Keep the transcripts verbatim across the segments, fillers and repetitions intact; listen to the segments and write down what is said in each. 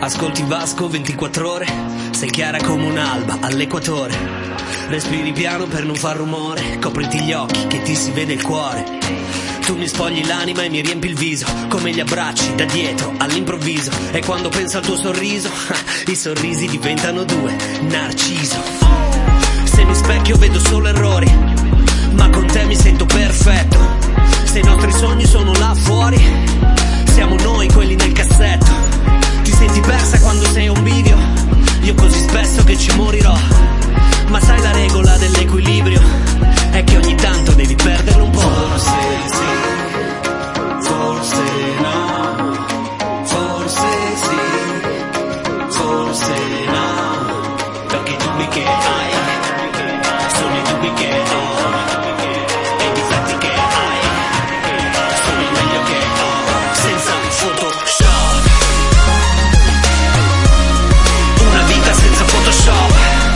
Ascolti Vasco ventiquattro ore, sei chiara come un'alba all'equatore. Respiri piano per non far rumore, copriti gli occhi che ti si vede il cuore. Tu mi spogli l'anima e mi riempi il viso, come gli abbracci da dietro all'improvviso. E quando penso al tuo sorriso, i sorrisi diventano due, Narciso. Se mi specchio vedo solo errori, ma con te mi sento perfetto. Se i nostri sogni sono là fuori, siamo noi quelli nel cassetto. Ti senti persa quando sei a un bivio, io così spesso che ci morirò. Ma sai la regola dell'equilibrio è che ogni tanto devi perderlo un po'. Forse sì, forse no, forse sì, forse no. Perché i dubbi che hai sono i dubbi che ho, e i difetti che hai sono il meglio che ho, senza Photoshop. Una vita senza Photoshop.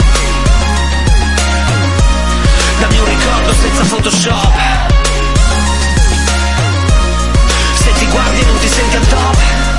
Dammi un ricordo senza Photoshop. Se ti guardi e non ti senti al top,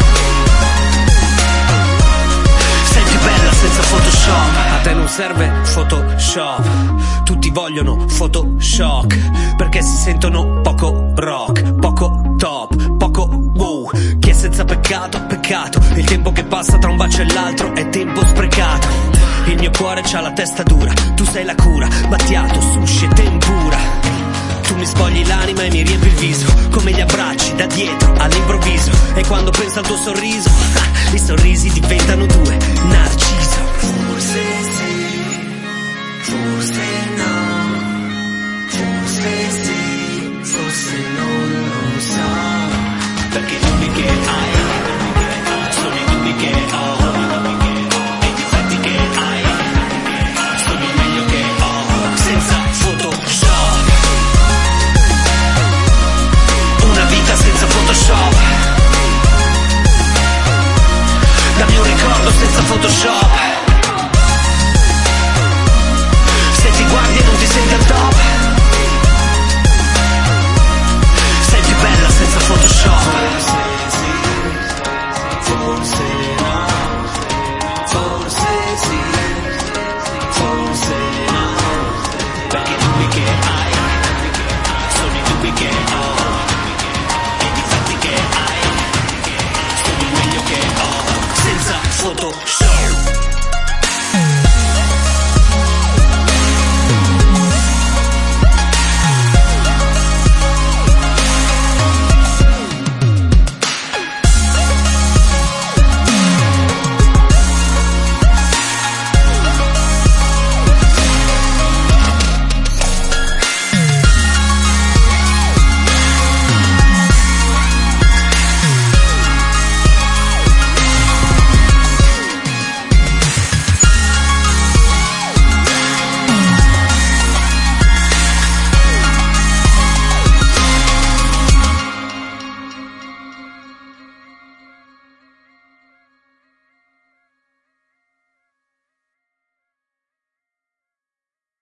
sei più bella senza Photoshop. A te non serve Photoshop, tutti vogliono Photoshock, perché si sentono poco rock, poco top, poco wow. Chi è senza peccato, peccato. Il tempo che passa tra un bacio e l'altro è tempo sprecato. Il mio cuore c'ha la testa dura, tu sei la cura, battiato, sushi e tempura. Tu mi spogli l'anima e mi riempi il viso, come gli abbracci da dietro all'improvviso. E quando penso al tuo sorriso, i sorrisi diventano due, Narciso. Forse sì, forse no, forse sì, forse non lo so. Perché i dubbi che hai sono i dubbi che ho.